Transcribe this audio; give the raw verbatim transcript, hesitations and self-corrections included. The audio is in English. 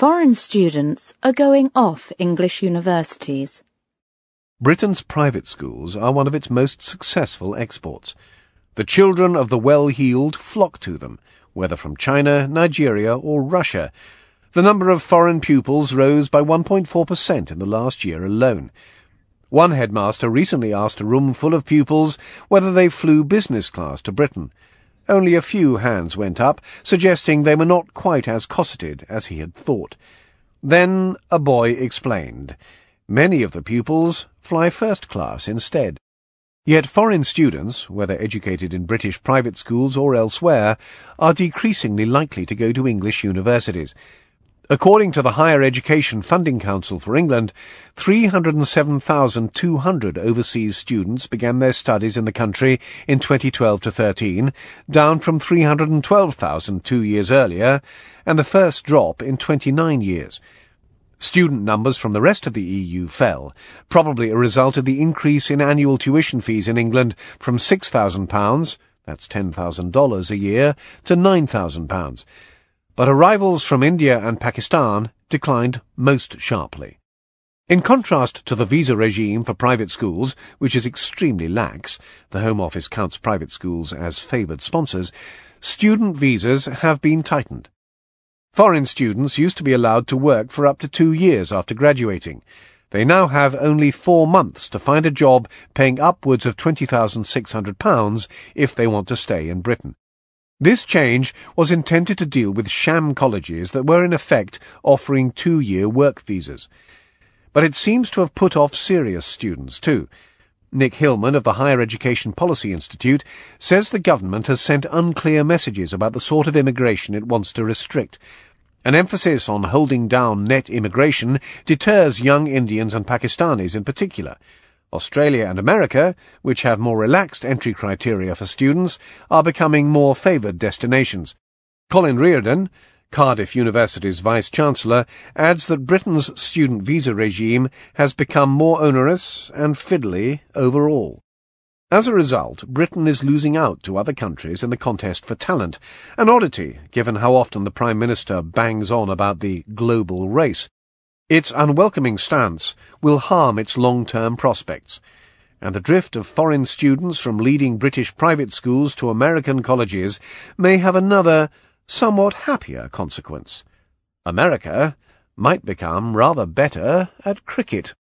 Foreign students are going off English universities. Britain's private schools are one of its most successful exports. The children of the well-heeled flock to them, whether from China, Nigeria or Russia. The number of foreign pupils rose by one point four percent in the last year alone. One headmaster recently asked a room full of pupils whether they flew business class to Britain. Only a few hands went up, suggesting they were not quite as cosseted as he had thought. Then a boy explained. Many of the pupils fly first class instead. Yet foreign students, whether educated in British private schools or elsewhere, are decreasingly likely to go to English universities. According to the Higher Education Funding Council for England, three hundred seven thousand two hundred overseas students began their studies in the country in twenty twelve to thirteen, down from three hundred twelve thousand two years earlier, and the first drop in twenty-nine years. Student numbers from the rest of the E U fell, probably a result of the increase in annual tuition fees in England from six thousand pounds, that's ten thousand dollars a year, to nine thousand pounds. But arrivals from India and Pakistan declined most sharply. In contrast to the visa regime for private schools, which is extremely lax, the Home Office counts private schools as favoured sponsors, student visas have been tightened. Foreign students used to be allowed to work for up to two years after graduating. They now have only four months to find a job paying upwards of twenty thousand six hundred pounds if they want to stay in Britain. This change was intended to deal with sham colleges that were in effect offering two-year work visas. But it seems to have put off serious students too. Nick Hillman of the Higher Education Policy Institute says the government has sent unclear messages about the sort of immigration it wants to restrict. An emphasis on holding down net immigration deters young Indians and Pakistanis in particular. Australia and America, which have more relaxed entry criteria for students, are becoming more favoured destinations. Colin Reardon, Cardiff University's Vice-Chancellor, adds that Britain's student visa regime has become more onerous and fiddly overall. As a result, Britain is losing out to other countries in the contest for talent, an oddity given how often the Prime Minister bangs on about the global race. Its unwelcoming stance will harm its long-term prospects, and the drift of foreign students from leading British private schools to American colleges may have another, somewhat happier consequence. America might become rather better at cricket.